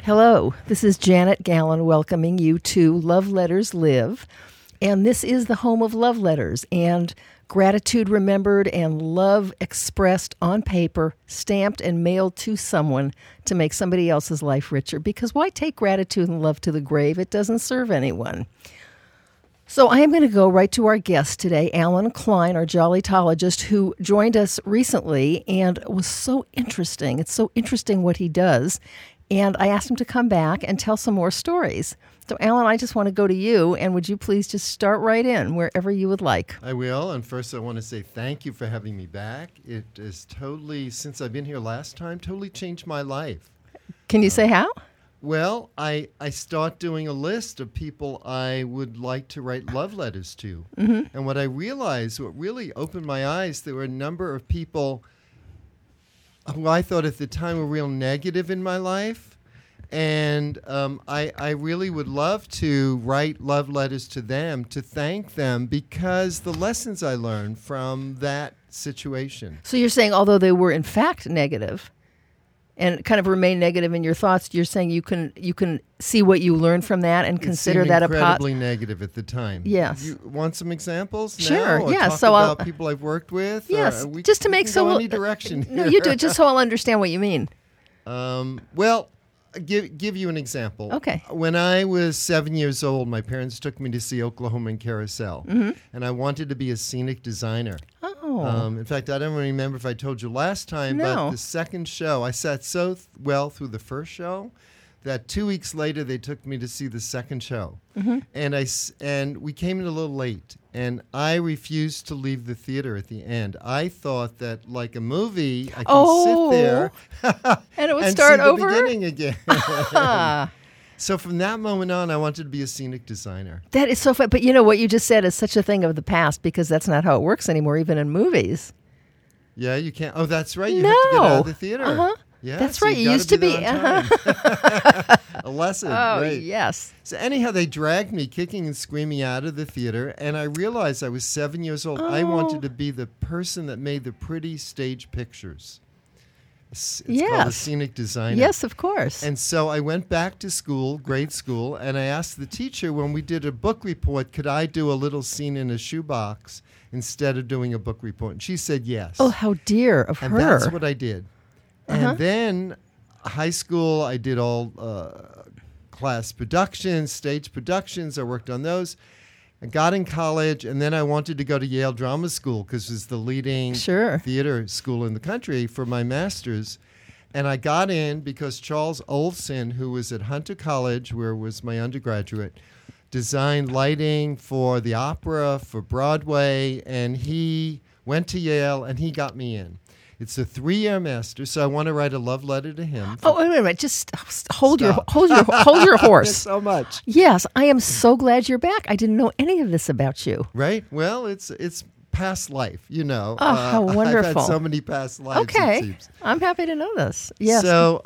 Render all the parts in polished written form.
Hello, this is Janet Gallen welcoming you to Love Letters Live. And this is the home of love letters and gratitude remembered and love expressed on paper, stamped and mailed to someone to make somebody else's life richer. Because why take gratitude and love to the grave? It doesn't serve anyone. So I am going to go right to our guest today, Alan Klein, our jollytologist, who joined us recently and was so interesting. It's so interesting what he does. And I asked him to come back and tell some more stories. So, Alan, I just want to go to you, and would you please just start right in wherever you would like? I will, and first I want to say thank you for having me back. It has totally, since I've been here last time, totally changed my life. Can you say how? Well, I start doing a list of people I would like to write love letters to. Mm-hmm. And what I realized, what really opened my eyes, there were a number of people who I thought at the time were real negative in my life. And I really would love to write love letters to them, to thank them, because the lessons I learned from that situation. So you're saying, although they were in fact negative and kind of remain negative in your thoughts, you're saying you can see what you learned from that and consider that incredibly negative at the time. Yes. You want some examples? Sure. Now, or yeah. talk so about people I've worked with. Yes. Just to make so any direction. No, you do it just so I'll understand what you mean. Well, give you an example. Okay. When I was 7 years old, my parents took me to see Oklahoma and Carousel, and I wanted to be a scenic designer. Oh. In fact, I don't remember if I told you last time, No. but the second show, I sat so well through the first show that 2 weeks later they took me to see the second show, and we came in a little late, and I refused to leave the theater at the end. I thought that, like a movie, I can sit there and it would and start see over the beginning again. So from that moment on, I wanted to be a scenic designer. That is so fun. But you know what you just said is such a thing of the past, because that's not how it works anymore, even in movies. Yeah, you can't. Oh, that's right. You have to get out of the theater. Uh-huh. Yeah, that's so right. you You used to be. A lesson. Oh, right. yes. So anyhow, they dragged me kicking and screaming out of the theater, and I realized I was 7 years old. I wanted to be the person that made the pretty stage pictures. It's called a scenic designer. Yes, of course. And so I went back to school, grade school, and I asked the teacher when we did a book report, could I do a little scene in a shoebox instead of doing a book report? And she said yes. Oh, how dear of and her. And that's what I did. And then high school, I did all class productions, stage productions. I worked on those. I got in college, and then I wanted to go to Yale Drama School because it was the leading theater school in the country for my master's. And I got in because Charles Olson, who was at Hunter College, where was my undergraduate, designed lighting for the opera, for Broadway, and he went to Yale, and he got me in. It's a 3-year master, so I want to write a love letter to him. Oh, wait a minute! Just hold your horse. So much. Yes, I am so glad you're back. I didn't know any of this about you. Right? Well, it's past life, you know. Oh, how wonderful! I've had so many past lives. Okay, it seems. I'm happy to know this. Yes. So,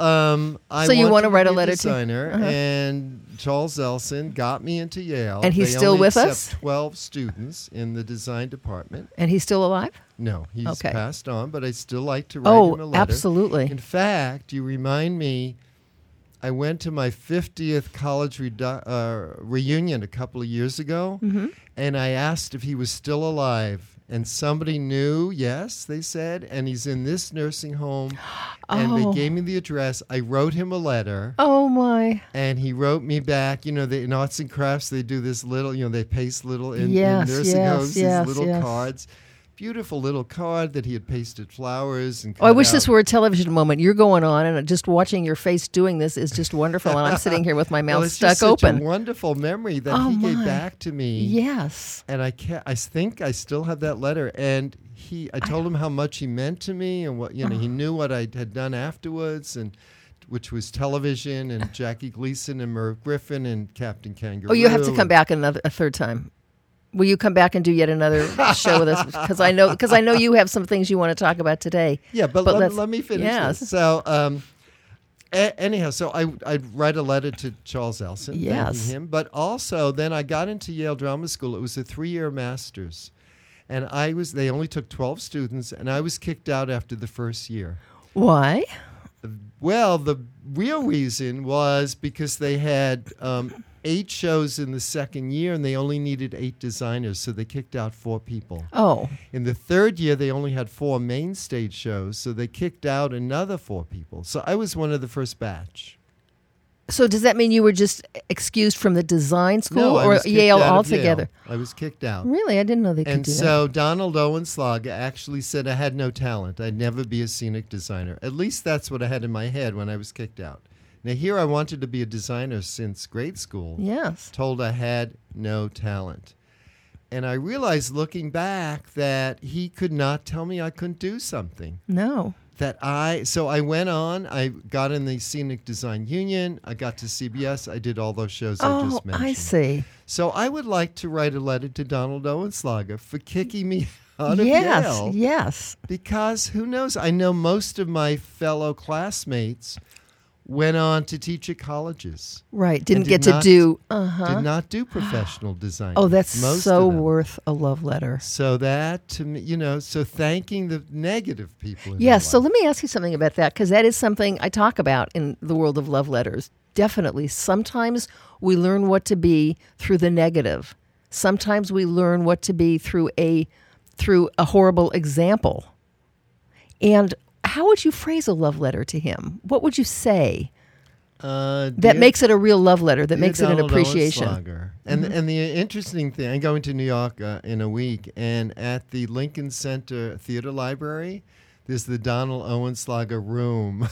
you want to write a letter designer, and Charles Elson got me into Yale. And he's they still only with accept us? 12 students in the design department. And he's still alive? No, he's Okay. passed on, but I still like to write him a letter. Absolutely. In fact, you remind me, I went to my 50th college reunion a couple of years ago, and I asked if he was still alive. And somebody knew, yes, they said, and he's in this nursing home. And they gave me the address. I wrote him a letter. Oh, my. And he wrote me back. You know, in arts and crafts, they do this little, they paste little in nursing homes, these little cards. Beautiful little card that he had pasted flowers and cut I wish out. this were a television moment. You're going on, and just watching your face doing this is just wonderful. And I'm sitting here with my mouth it's stuck just open. Such a wonderful memory that he gave back to me. Yes. And I think I still have that letter. And I told him how much he meant to me, and what he knew what I had done afterwards, and which was television and Jackie Gleason and Merv Griffin and Captain Kangaroo. Oh, you have to come back a third time. Will you come back and do yet another show with us? Because I know you have some things you want to talk about today. Yeah, but let me finish this. So, anyhow, so I'd write a letter to Charles Elson, thanking him. But also, then I got into Yale Drama School. It was a 3-year master's, and they only took 12 students, and I was kicked out after the first year. Why? Well, the real reason was because they had 8 shows in the second year, and they only needed 8 designers, so they kicked out 4 people. Oh, In the third year, they only had 4 main stage shows, so they kicked out another 4 people. So I was one of the first batch. so does that mean you were just excused from the design school No, I or was kicked Yale out of altogether? Yale. I was kicked out. Really? I didn't know they could And do that. so Donald Owenslag actually said I had no talent. I'd never be a scenic designer. At least that's what I had in my head when I was kicked out. Now here I wanted to be a designer since grade school. Yes. Told I had no talent. And I realized looking back that he could not tell me I couldn't do something. No. So I went on, I got in the Scenic Design Union, I got to CBS, I did all those shows I just mentioned. I see. So I would like to write a letter to Donald Owenslager for kicking me out of Yes, Yale. yes. Because who knows, I know most of my fellow classmates went on to teach at colleges. Right. Didn't did get to not- do. Did not do professional design. Oh, that's most so of them. worth a love letter. So that, to me, so thanking the negative people in my Yes. So life. let me ask you something about that, because that is something I talk about in the world of love letters. Definitely. Sometimes we learn what to be through the negative. Sometimes we learn what to be through a horrible example. And how would you phrase a love letter to him? What would you say that makes it a real love letter, that makes it an appreciation? And the interesting thing, I'm going to New York in a week, and at the Lincoln Center Theater Library, there's the Donald Owenslager room.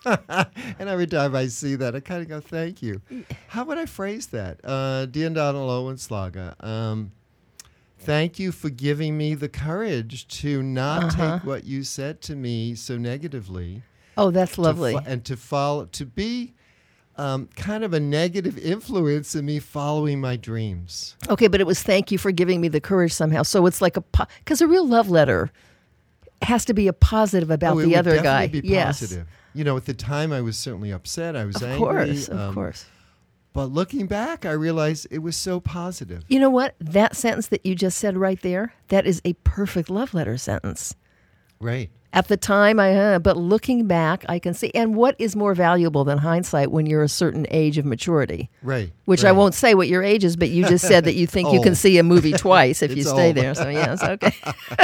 And every time I see that, I kind of go, thank you. How would I phrase that? Dear Donald Owenslager, thank you for giving me the courage to not take what you said to me so negatively. Oh, that's lovely. To be kind of a negative influence in me following my dreams. Okay, but it was thank you for giving me the courage somehow. So it's like because a real love letter has to be a positive about it the would other guy. definitely be Yes. positive. At the time I was certainly upset. I was Of angry. course. But looking back, I realized it was so positive. You know what? That sentence that you just said right there, that is a perfect love letter sentence. Right. At the time, but looking back, I can see. And what is more valuable than hindsight when you're a certain age of maturity? Right. Which right. I won't say what your age is, but you just said that you think you can Old. see a movie twice if you It's stay old. there. So yes, okay.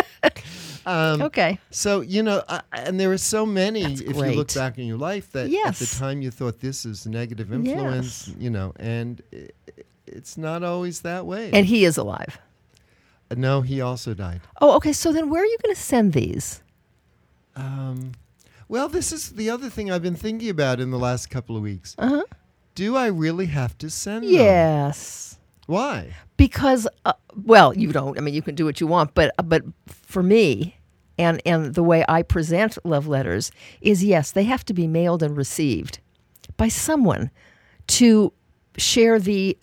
Okay. So, and there are so many, That's if you look great. back in your life, that Yes. at the time you thought this is negative influence, and it's not always that way. And he is alive. No, he also died. Oh, okay. So then where are you going to send these? Well, this is the other thing I've been thinking about in the last couple of weeks. Uh-huh. Do I really have to send them? Yes. Why? Because, you don't. I mean, you can do what you want, but for me, and the way I present love letters is, yes, they have to be mailed and received by someone to share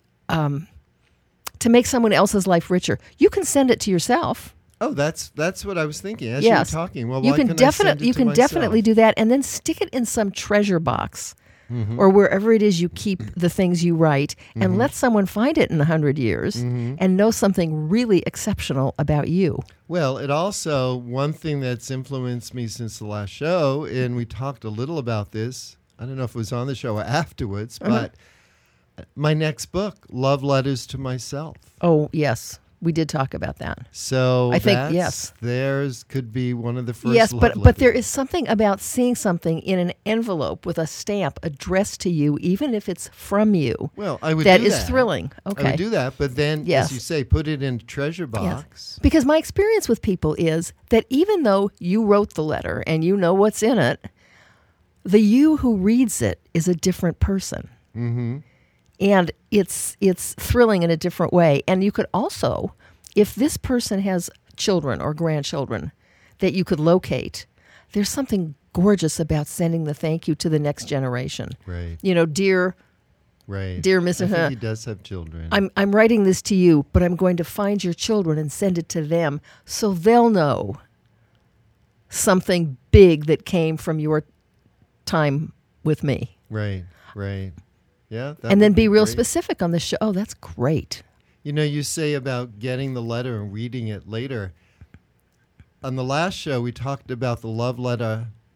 to make someone else's life richer. You can send it to yourself. Oh, that's what I was thinking as Yes. you were talking. Well, you why can couldn't I send it you to can myself? definitely do that, and then stick it in some treasure box Mm-hmm. or wherever it is you keep the things you write, and let someone find it in 100 years Mm-hmm. and know something really exceptional about you. Well, it also, one thing that's influenced me since the last show, and we talked a little about this, I don't know if it was on the show or afterwards, but my next book, Love Letters to Myself. Oh, yes. We did talk about that. So I think, that's- yes. theirs could be one of the first Yes, love but there letters. is something about seeing something in an envelope with a stamp addressed to you, even if it's from you. Well, I would That do is that. thrilling. I Okay. would do that, but then, Yes. as you say, put it in a treasure box. Because my experience with people is that even though you wrote the letter and you know what's in it, the you who reads it is a different person. Mm-hmm. And it's thrilling in a different way. And you could also, if this person has children or grandchildren that you could locate, there's something gorgeous about sending the thank you to the next generation. Right, Dear right. Dear I Mr. think he does have children. I'm writing this to you, but I'm going to find your children and send it to them so they'll know something big that came from your time with me. Right. Yeah. that And then would be real great. specific on the show. Oh, that's great. You say about getting the letter and reading it later. On the last show, we talked about the love letter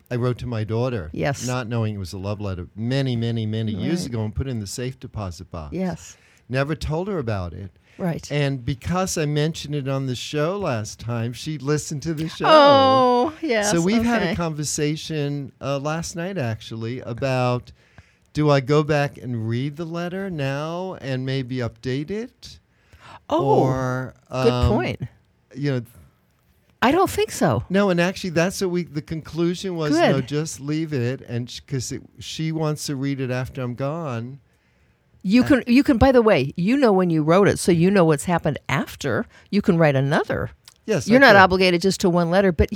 I wrote to my daughter. Yes. Not knowing it was a love letter many, many, many years Right. ago, and put it in the safe deposit box. Yes. Never told her about it. Right. And because I mentioned it on the show last time, she listened to the show. Oh, yes. So we've had a okay. conversation last night, actually, about do I go back and read the letter now and maybe update it? Oh, Or, good point. You know, I don't think so. no, and actually, that's what the conclusion was. Good. No, just leave it, and because she wants to read it after I'm gone. You can. By the way, you know when you wrote it, so you know what's happened after. You can write another. Yes, You're I not could. obligated just to one letter, but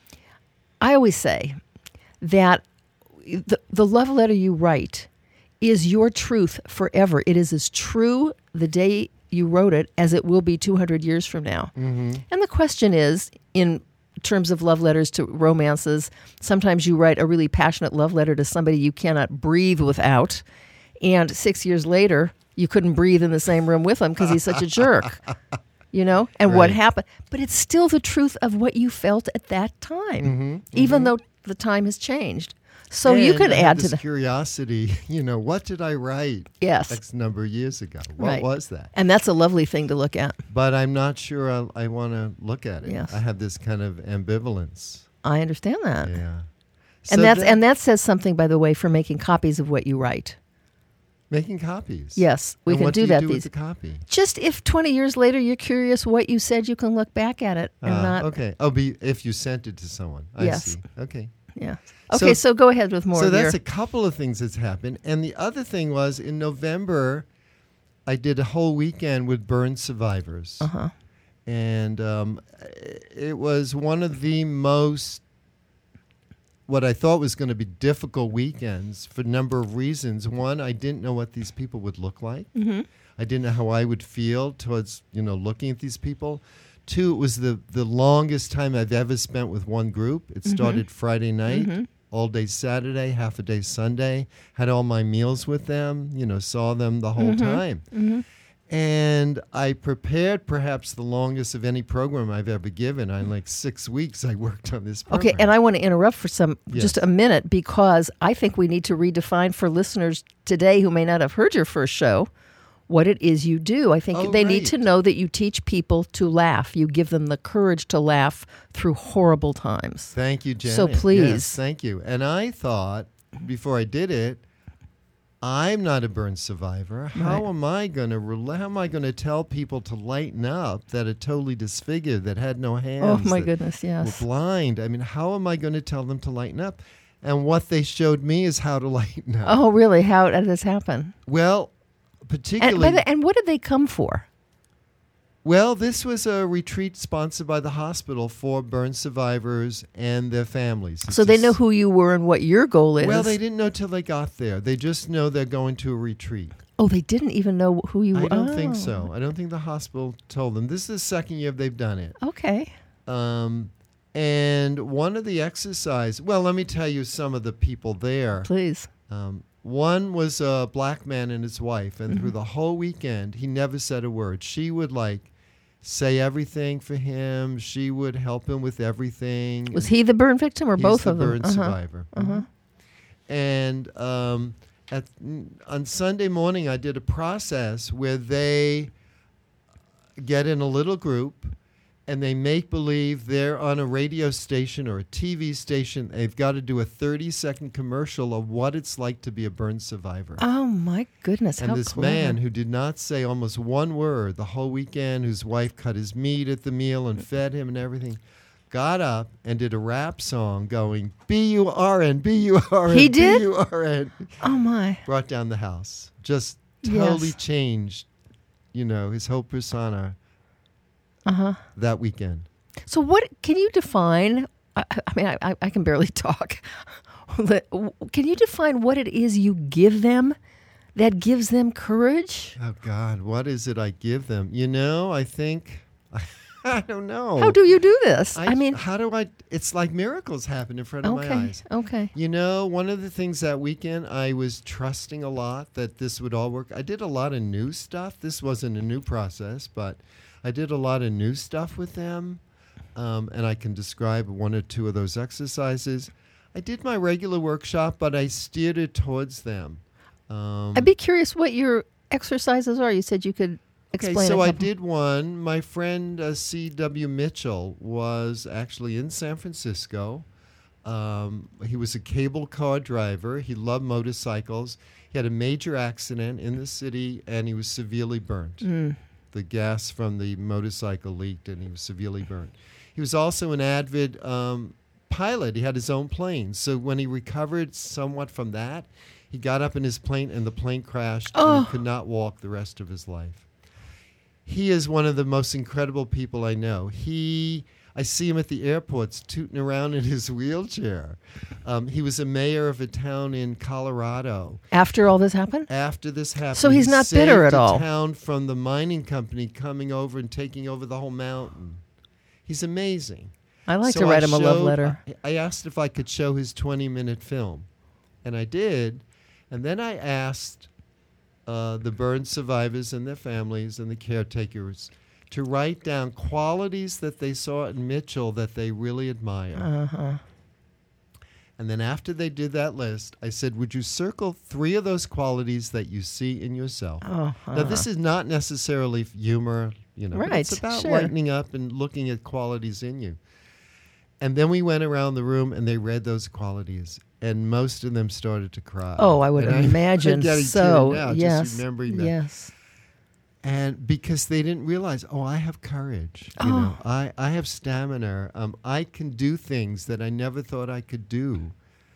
I always say that the love letter you write is your truth forever. It is as true the day you wrote it as it will be 200 years from now. Mm-hmm. And the question is, in terms of love letters to romances, sometimes you write a really passionate love letter to somebody you cannot breathe without, and 6 years later, you couldn't breathe in the same room with him because he's such a jerk. And what Right. happened. But it's still the truth of what you felt at that time, even though the time has changed. So you And could I had add to this the... curiosity. What did I write Yes. X number of years ago? What Right. was that? And that's a lovely thing to look at. But I'm not sure I want to look at it. Yes. I have this kind of ambivalence. I understand that. Yeah. And So that says something, by the way, for making copies of what you write. making copies. Yes, we And can what do that. you do with These the copy? just if 20 years later you're curious what you said, you can look back at it and not. Okay. Oh, if you sent it to someone. I Yes. see. Okay. Yeah. Okay, so go ahead with more. So of that's your, a couple of things that's happened. And the other thing was in November, I did a whole weekend with burn survivors. Uh-huh. And it was one of the most, what I thought was going to be difficult weekends for a number of reasons. One, I didn't know what these people would look like. Mm-hmm. I didn't know how I would feel towards, looking at these people. Two, it was the longest time I've ever spent with one group. It started Friday night, all day Saturday, half a day Sunday. Had all my meals with them, saw them the whole time. Mm-hmm. And I prepared perhaps the longest of any program I've ever given. In like 6 weeks, I worked on this program. Okay, and I want to interrupt for just Yes. a minute because I think we need to redefine for listeners today who may not have heard your first show what it is you do. I think they need right. to know that you teach people to laugh. You give them the courage to laugh through horrible times. Thank you, Janet. So please. Yes, thank you. And I thought, before I did it, I'm not a burn survivor. How am I going to tell people to lighten up that are totally disfigured, that had no hands? Oh my that goodness, yes. were blind? I mean, how am I going to tell them to lighten up? And what they showed me is how to lighten up. Oh, really? How did this happen? Well, And, particularly... and what did they come for? Well, this was a retreat sponsored by the hospital for burn survivors and their families. So they know who you were and what your goal is. Well, they didn't know till they got there. They just know they're going to a retreat. Oh, they didn't even know who you were? I don't think Oh, so. I don't think the hospital told them. This is the second year they've done it. Okay. And one of the exercise, well, let me tell you some of the people there. Please. One was a black man and his wife, and through the whole weekend, he never said a word. She would say everything for him. She would help him with everything. Was he the burn victim or He's both the of them? burn survivor. And on Sunday morning, I did a process where they get in a little group and they make believe they're on a radio station or a TV station. They've got to do a 30-second commercial of what it's like to be a burn survivor. Oh, my goodness. And how this clever. man who did not say almost one word the whole weekend, whose wife cut his meat at the meal and fed him and everything, got up and did a rap song going, B-U-R-N, B-U-R-N, He did? B-U-R-N. Oh, my. Brought down the house. Just totally Yes. changed, his whole persona Uh-huh. that weekend. So what can you define? I mean, I can barely talk. Can you define what it is you give them that gives them courage? Oh, God, what is it I give them? I think... I don't know. How do you do this? I mean, how do I... It's like miracles happen in front of my eyes. Okay. One of the things that weekend, I was trusting a lot that this would all work. I did a lot of new stuff. This wasn't a new process, but I did a lot of new stuff with them, and I can describe one or two of those exercises. I did my regular workshop, but I steered it towards them. I'd be curious what your exercises are. You said you could explain. Okay, so a I couple. did one. My friend C.W. Mitchell was actually in San Francisco. He was a cable car driver. He loved motorcycles. He had a major accident in the city, and he was severely burnt. The gas from the motorcycle leaked, and he was severely burnt. He was also an avid pilot. He had his own plane. So when he recovered somewhat from that, he got up in his plane, and the plane crashed, and he could not walk the rest of his life. He is one of the most incredible people I know. I see him at the airports tooting around in his wheelchair. He was a mayor of a town in Colorado. After all this happened? After this happened. So he's not saved bitter at a all. town from the mining company coming over and taking over the whole mountain. He's amazing. I like So to write I him a love showed- letter. I asked if I could show his 20-minute film, and I did. And then I asked the burn survivors and their families and the caretakers to write down qualities that they saw in Mitchell that they really admire. And then after they did that list, I said, would you circle 3 of those qualities that you see in yourself? Now, this is not necessarily humor, but Right, it's about sure. lightening up and looking at qualities in you. And then we went around the room, and they read those qualities, and most of them started to cry. Oh, I would And imagine I'm getting so. teary now, Yes. just remembering that. Yes. And because they didn't realize, I have courage. I have stamina. I can do things that I never thought I could do.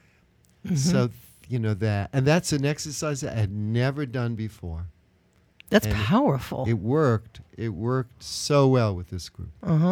So, that. And that's an exercise that I had never done before. That's And powerful. It worked. It worked so well with this group.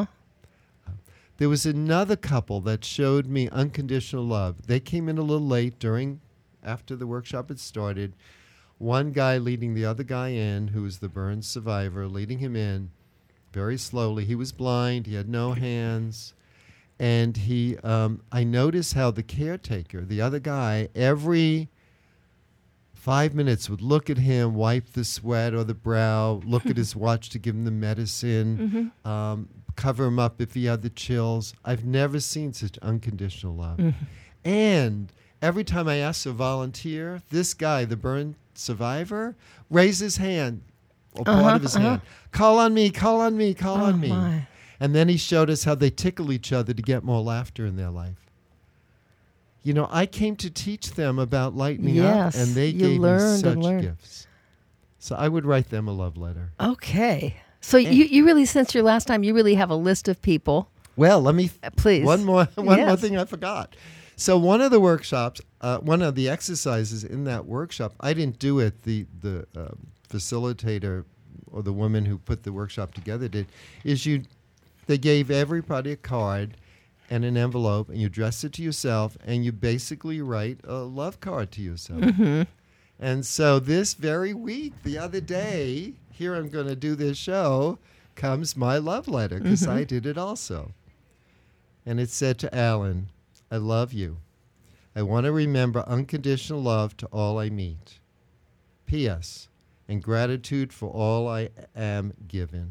There was another couple that showed me unconditional love. They came in a little late after the workshop had started. One guy leading the other guy in, who was the burn survivor, leading him in very slowly. He was blind. He had no hands. And I noticed how the caretaker, the other guy, every 5 minutes would look at him, wipe the sweat or the brow, look at his watch to give him the medicine, cover him up if he had the chills. I've never seen such unconditional love. And every time I asked to volunteer, this guy, the burn survivor, raised his hand, or part of his hand. Call on me, call on me, call on me. My. And then he showed us how they tickle each other to get more laughter in their life. I came to teach them about lightening up, Yes, and they you gave me learned such and learned. gifts. So I would write them a love letter. Okay. So you really, since your last time, you really have a list of people. Well, let me Please. one more Yes. thing I forgot. So one of the workshops, one of the exercises in that workshop, I didn't do it. The facilitator or the woman who put the workshop together did. They gave everybody a card and an envelope, and you address it to yourself, and you basically write a love card to yourself. And so this very week, the other day, here I'm going to do this show, comes my love letter, because I did it also. And it said to Alan, I love you. I want to remember unconditional love to all I meet. P.S. And gratitude for all I am given.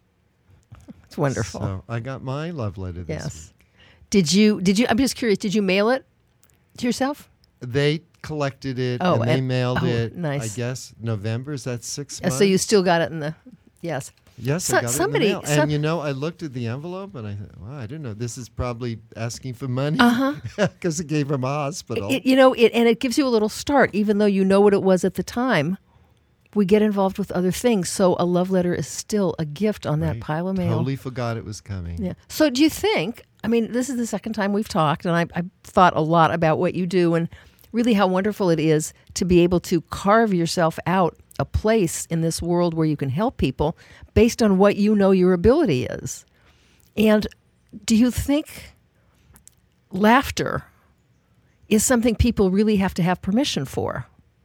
It's wonderful. So I got my love letter this Yes. week. Did you, I'm just curious, did you mail it to yourself? They collected it, Oh, and they and- mailed it, nice. I guess, November. Is that 6 Yeah, months? so you still got it in the, yes. Yes, So- I got somebody- it in the mail. some- And, I looked at the envelope, and I thought, wow, I didn't know. This is probably asking for money. Because it gave him a hospital. And it gives you a little start, even though you know what it was at the time. We get involved with other things, so a love letter is still a gift on that Right. pile of mail. Totally forgot it was coming. Yeah. So do you think, this is the second time we've talked, and I've thought a lot about what you do and really how wonderful it is to be able to carve yourself out a place in this world where you can help people based on what you know your ability is. And do you think laughter is something people really have to have permission for?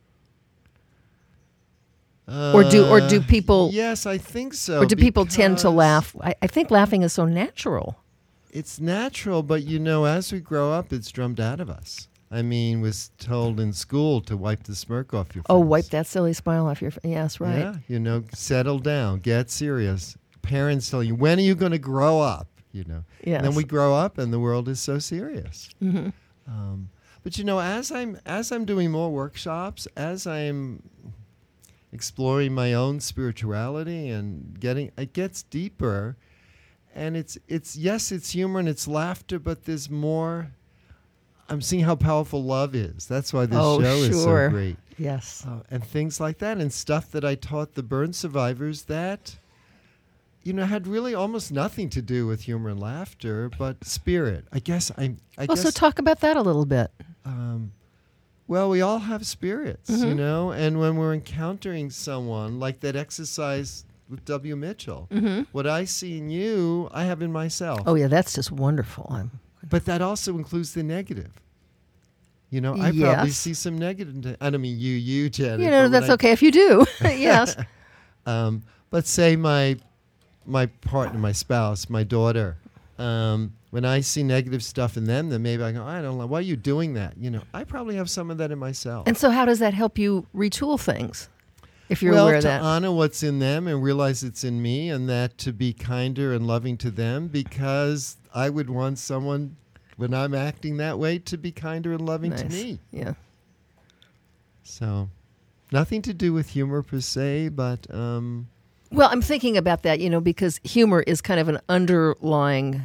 Or do people? Yes, I think so. Or do people tend to because laugh? I think laughing is so natural. It's natural, but as we grow up, it's drummed out of us. Was told in school to wipe the smirk off your face. Oh, wipe that silly smile off your face. Yes, right. Yeah, settle down, get serious. Parents tell you, when are you going to grow up? Yes. And then we grow up, and the world is so serious. But as I'm doing more workshops, as I'm exploring my own spirituality and it gets deeper, and it's humor and it's laughter, but there's more. I'm seeing how powerful love is. That's why this show is so great. Yes. And things like that, and stuff that I taught the burn survivors that, had really almost nothing to do with humor and laughter, but spirit. I guess. So talk about that a little bit. Well, we all have spirits, and when we're encountering someone like that exercise with W. Mitchell, what I see in you, I have in myself. Oh, yeah, that's just wonderful. But that also includes the negative. I probably see some negative. I don't mean you, Janet. That's okay if you do. Yes. But say my partner, my spouse, my daughter, when I see negative stuff in them, then maybe I go, I don't know, why are you doing that? I probably have some of that in myself. And so how does that help you retool things, if you're aware of that? To honor what's in them and realize it's in me, and that to be kinder and loving to them, because I would want someone, when I'm acting that way, to be kinder and loving to me. Yeah. So, nothing to do with humor per se, but... Well, I'm thinking about that, because humor is kind of an underlying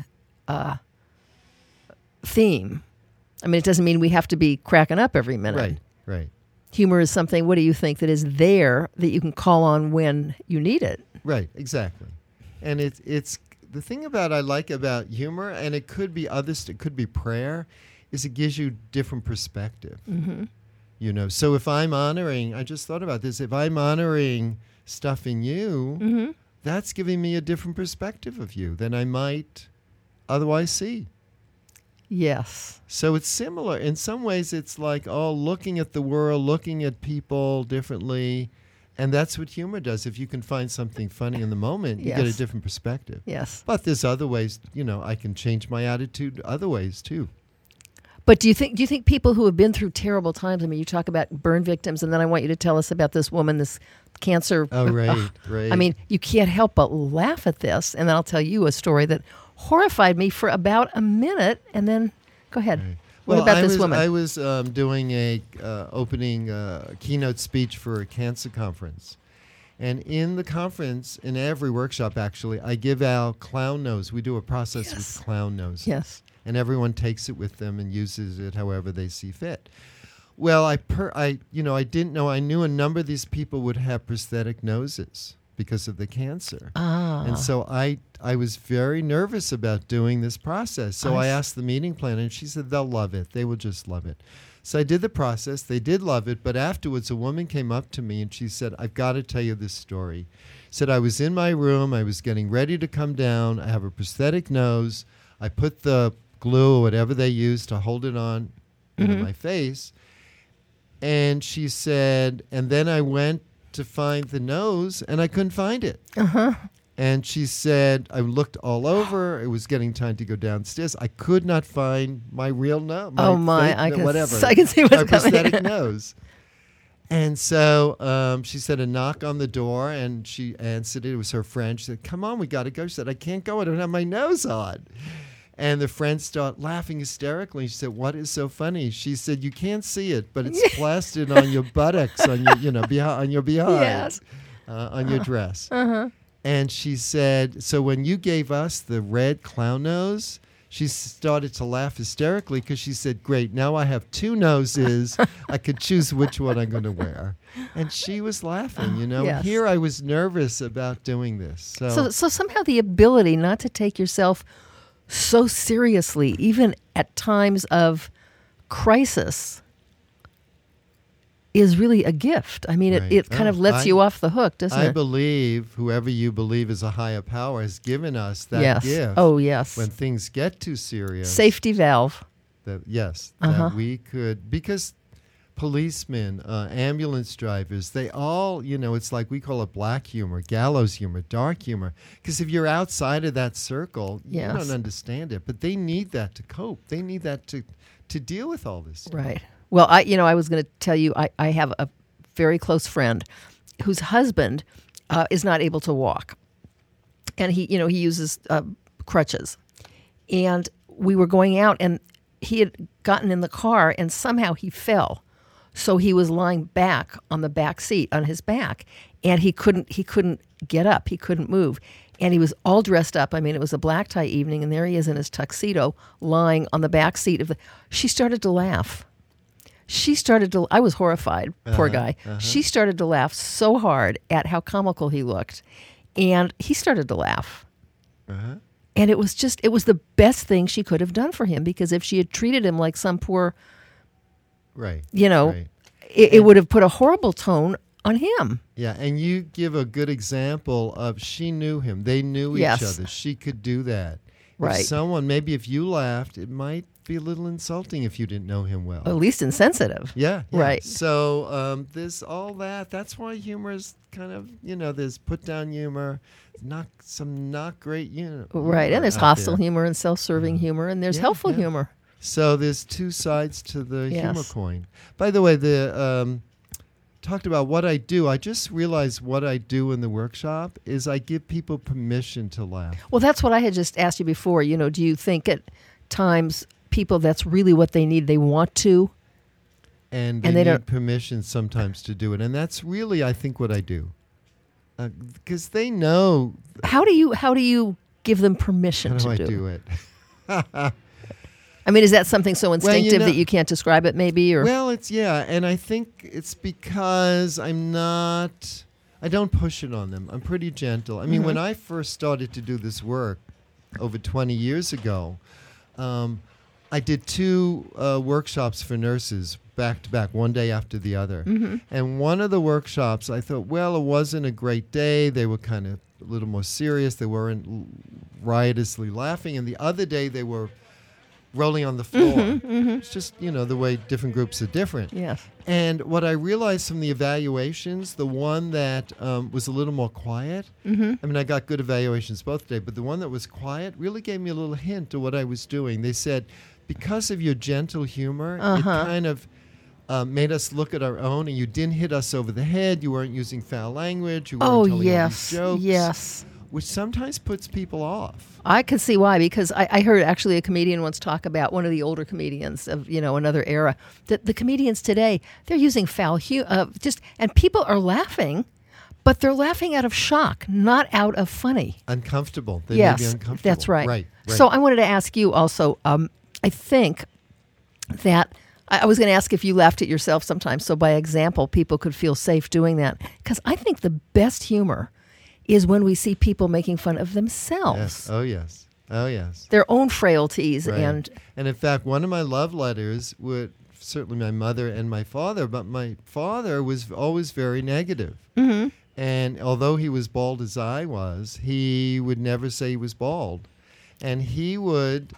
theme. I mean, it doesn't mean we have to be cracking up every minute. Right. Humor is something, what do you think, that is there that you can call on when you need it? Right, exactly. And it's the thing I like about humor, and it could be others, it could be prayer, is it gives you different perspective. Mm-hmm. So if I'm honoring, I just thought about this, if I'm honoring stuff in you, that's giving me a different perspective of you than I might otherwise see. Yes. So it's similar. In some ways, it's like, looking at the world, looking at people differently. And that's what humor does. If you can find something funny in the moment, you get a different perspective. Yes. But there's other ways, I can change my attitude other ways too. But do you think people who have been through terrible times, I mean, you talk about burn victims, and then I want you to tell us about this woman, this cancer. Oh, right. I mean, you can't help but laugh at this. And then I'll tell you a story that horrified me for about a minute, and then go ahead. Right. What about this woman? I was doing a opening keynote speech for a cancer conference. And in the conference, in every workshop actually, I give out clown nose. We do a process with clown nose. Yes. And everyone takes it with them and uses it however they see fit. Well, I didn't know. I knew a number of these people would have prosthetic noses because of the cancer. And so I was very nervous about doing this process. So I asked the meeting planner, and she said they'll love it. They will just love it. So I did the process. They did love it. But afterwards, a woman came up to me, and she said, I've got to tell you this story. Said, I was in my room. I was getting ready to come down. I have a prosthetic nose. I put the glue or whatever they use to hold it on into my face. And she said, and then I went to find the nose, and I couldn't find it. And she said, I looked all over. It was getting time to go downstairs. I could not find my real nose. I can see what's my prosthetic coming. nose. And so she said a knock on the door, and she answered it. It was her friend. She said, come on, we got to go. She said, I can't go. I don't have my nose on. And the friend started laughing hysterically. She said, what is so funny? She said, you can't see it, but it's plastered on your buttocks, on your, on your behind, on your dress. And she said, so when you gave us the red clown nose, she started to laugh hysterically because she said, great, now I have two noses. I could choose which one I'm going to wear. And she was laughing, Yes. Here I was nervous about doing this. So somehow the ability not to take yourself so seriously, even at times of crisis, is really a gift. I mean, it kind of lets you off the hook, doesn't it? I believe whoever you believe is a higher power has given us that gift. Oh, yes. When things get too serious. Safety valve. That that we could, because policemen, ambulance drivers, they all, it's like we call it black humor, gallows humor, dark humor. Because if you're outside of that circle, you don't understand it. But they need that to cope. They need that to deal with all this stuff. Right. Well, I was going to tell you, I have a very close friend whose husband is not able to walk. And he uses crutches. And we were going out, and he had gotten in the car and somehow he fell. So he was lying back on the back seat on his back, and he couldn't get up. He couldn't move. And he was all dressed up. I mean, it was a black tie evening, and there he is in his tuxedo lying on the back seat of the. She started to laugh. I was horrified, poor guy. She started to laugh so hard at how comical he looked. And he started to laugh. And it was the best thing she could have done for him, because if she had treated him like some poor, it would have put a horrible tone on him. Yeah, and you give a good example of she knew him. They knew each other. She could do that. Right. If you laughed, it might be a little insulting if you didn't know him well. At least insensitive. Yeah. Right. So there's all that. That's why humor is kind of, there's put-down humor, not great humor. Right, and there's hostile humor and self-serving humor, and there's helpful humor. So there's two sides to the humor coin. By the way, talked about what I do. I just realized what I do in the workshop is I give people permission to laugh. Well, that's what I had just asked you before. Do you think at times people, that's really what they need? They want to? And they need permission sometimes to do it. And that's really, I think, what I do. Because they know. How do you give them permission to do it? How do I do it? I mean, is that something so instinctive that you can't describe it, maybe? Or? Well, and I think it's because I don't push it on them. I'm pretty gentle. I mean, when I first started to do this work over 20 years ago, I did 2 workshops for nurses back to back, one day after the other. And one of the workshops, I thought, well, it wasn't a great day. They were kind of a little more serious. They weren't riotously laughing. And the other day, they were rolling on the floor. It's just, the way different groups are different. Yes. And what I realized from the evaluations, the one that was a little more quiet, I mean, I got good evaluations both days, but the one that was quiet really gave me a little hint of what I was doing. They said, because of your gentle humor, it kind of made us look at our own, and you didn't hit us over the head, you weren't using foul language, you weren't telling all these jokes. Yes. Which sometimes puts people off. I could see why, because I heard actually a comedian once talk about, one of the older comedians of another era, that the comedians today, they're using foul humor, and people are laughing, but they're laughing out of shock, not out of funny. Uncomfortable. They may be uncomfortable. That's right. Right. So I wanted to ask you also, I think that I was going to ask if you laughed at yourself sometimes, so by example, people could feel safe doing that, because I think the best humor is when we see people making fun of themselves. Yes. Oh, yes. Oh, yes. Their own frailties. Right. And in fact, one of my love letters would, certainly my mother and my father, but my father was always very negative. And although he was bald as I was, he would never say he was bald. And he would,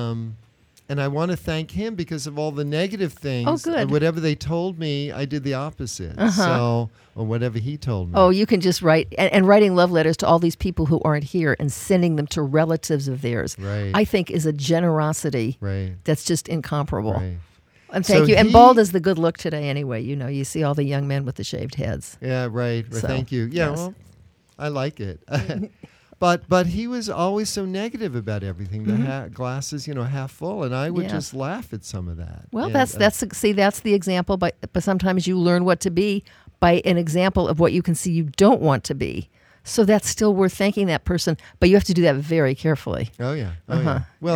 and I want to thank him because of all the negative things. Oh, good. And whatever they told me, I did the opposite. So, or whatever he told me. Oh, you can just write, and writing love letters to all these people who aren't here and sending them to relatives of theirs, I think is a generosity that's just incomparable. Right. And thank you. And bald is the good look today anyway. You see all the young men with the shaved heads. Yeah, right. So, thank you. Yeah, yes. well, I like it. But he was always so negative about everything. The glasses, half full, and I would just laugh at some of that. Well, and, that's the example. But sometimes you learn what to be by an example of what you can see you don't want to be. So that's still worth thanking that person, but you have to do that very carefully. Oh yeah, yeah. Well,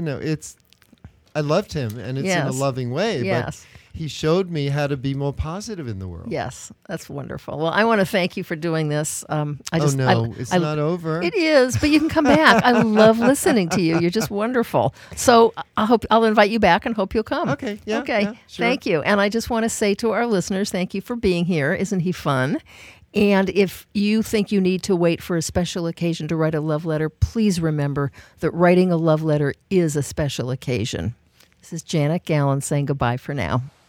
I loved him, and it's in a loving way. But he showed me how to be more positive in the world. Yes, that's wonderful. Well, I want to thank you for doing this. It's not over. It is, but you can come back. I love listening to you. You're just wonderful. So I'll invite you back and hope you'll come. Okay. Yeah. Okay. Yeah, sure. Thank you. And I just want to say to our listeners, thank you for being here. Isn't he fun? And if you think you need to wait for a special occasion to write a love letter, please remember that writing a love letter is a special occasion. This is Janet Gallen saying goodbye for now.